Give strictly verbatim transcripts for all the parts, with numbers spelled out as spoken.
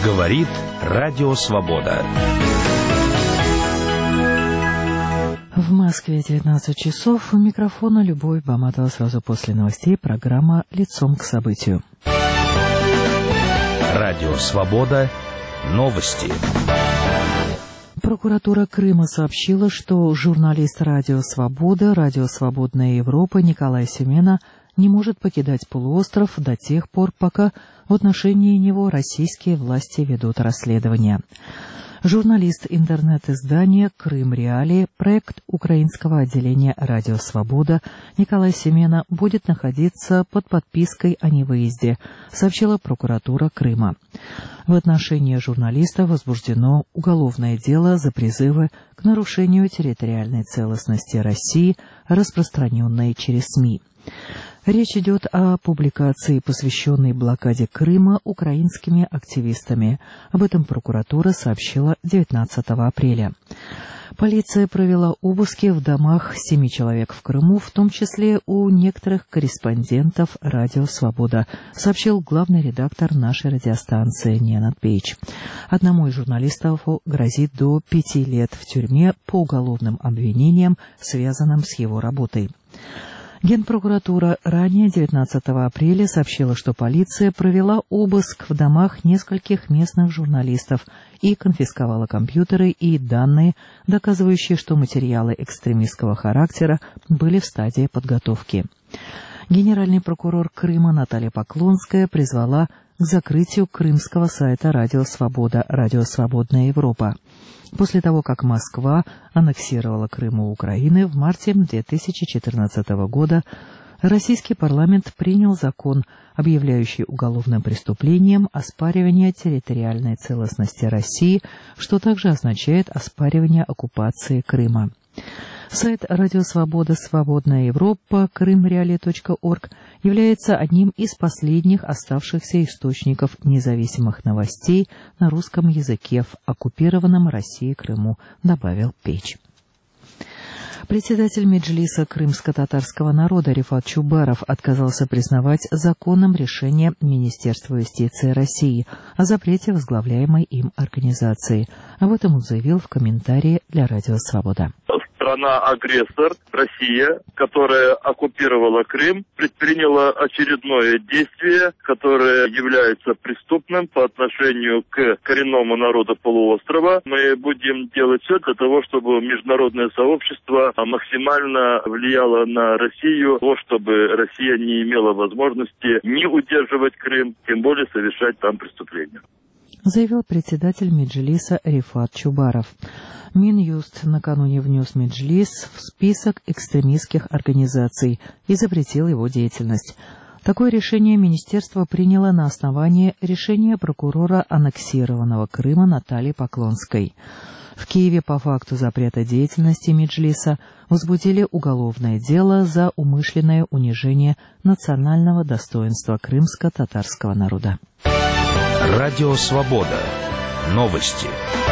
Говорит Радио Свобода. В Москве девятнадцать часов. У микрофона Любовь Баматова. Сразу после новостей программа «Лицом к событию». Радио Свобода. Новости. Прокуратура Крыма сообщила, что журналист «Радио Свобода», «Радио Свободная Европа» Николай Семена не может покидать полуостров до тех пор, пока в отношении него российские власти ведут расследование. Журналист интернет-издания «Крым Реалии», проект украинского отделения «Радио Свобода» Николай Семена будет находиться под подпиской о невыезде, сообщила прокуратура Крыма. В отношении журналиста возбуждено уголовное дело за призывы к нарушению территориальной целостности России, распространенные через СМИ. Речь идет о публикации, посвященной блокаде Крыма украинскими активистами. Об этом прокуратура сообщила девятнадцатого апреля. Полиция провела обыски в домах семи человек в Крыму, в том числе у некоторых корреспондентов «Радио Свобода», сообщил главный редактор нашей радиостанции Ненад Пейдж. Одному из журналистов грозит до пяти лет в тюрьме по уголовным обвинениям, связанным с его работой. Генпрокуратура ранее девятнадцатого апреля сообщила, что полиция провела обыск в домах нескольких местных журналистов и конфисковала компьютеры и данные, доказывающие, что материалы экстремистского характера были в стадии подготовки. Генеральный прокурор Крыма Наталья Поклонская призвала к закрытию крымского сайта «Радио Свобода», «Радио Свободная Европа». После того, как Москва аннексировала Крым у Украины в марте две тысячи четырнадцатого года, российский парламент принял закон, объявляющий уголовным преступлением оспаривание территориальной целостности России, что также означает оспаривание оккупации Крыма. Сайт «Радио Свобода. Свободная Европа» крым реалии точка орг является одним из последних оставшихся источников независимых новостей на русском языке в оккупированном Россией Крыму, добавил Пейдж. Председатель Меджлиса крымско-татарского народа Рифат Чубаров отказался признавать законным решение Министерства юстиции России о запрете возглавляемой им организации. Об этом он заявил в комментарии для «Радио Свобода». Страна-агрессор, Россия, которая оккупировала Крым, предприняла очередное действие, которое является преступным по отношению к коренному народу полуострова. Мы будем делать все для того, чтобы международное сообщество максимально влияло на Россию, чтобы Россия не имела возможности ни удерживать Крым, тем более совершать там преступления, заявил председатель Меджлиса Рифат Чубаров. Минюст накануне внес Меджлис в список экстремистских организаций и запретил его деятельность. Такое решение министерство приняло на основании решения прокурора аннексированного Крыма Натальи Поклонской. В Киеве по факту запрета деятельности Меджлиса возбудили уголовное дело за умышленное унижение национального достоинства крымско-татарского народа. Радио Свобода. Новости.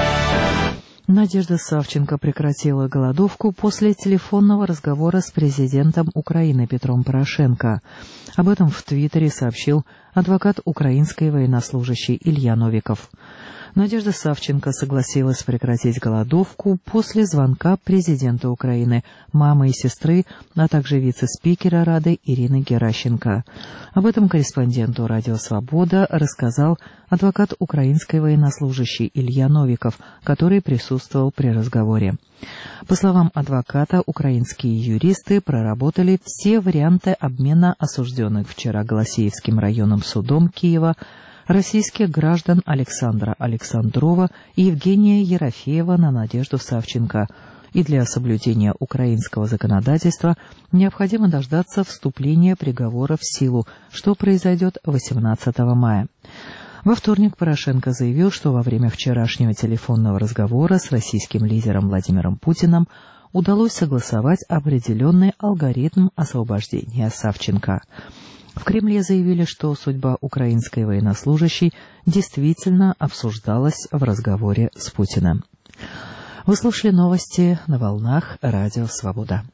Надежда Савченко прекратила голодовку после телефонного разговора с президентом Украины Петром Порошенко. Об этом в Твиттере сообщил адвокат украинской военнослужащей Илья Новиков. Надежда Савченко согласилась прекратить голодовку после звонка президента Украины, мамы и сестры, а также вице-спикера Рады Ирины Геращенко. Об этом корреспонденту «Радио Свобода» рассказал адвокат украинской военнослужащей Илья Новиков, который присутствовал при разговоре. По словам адвоката, украинские юристы проработали все варианты обмена осужденных вчера Голосеевским районным судом Киева российских граждан Александра Александрова и Евгения Ерофеева на Надежду Савченко. И для соблюдения украинского законодательства необходимо дождаться вступления приговора в силу, что произойдет восемнадцатого мая. Во вторник Порошенко заявил, что во время вчерашнего телефонного разговора с российским лидером Владимиром Путиным удалось согласовать определенный алгоритм освобождения Савченко. В Кремле заявили, что судьба украинской военнослужащей действительно обсуждалась в разговоре с Путиным. Вы слушали новости на волнах «Радио Свобода».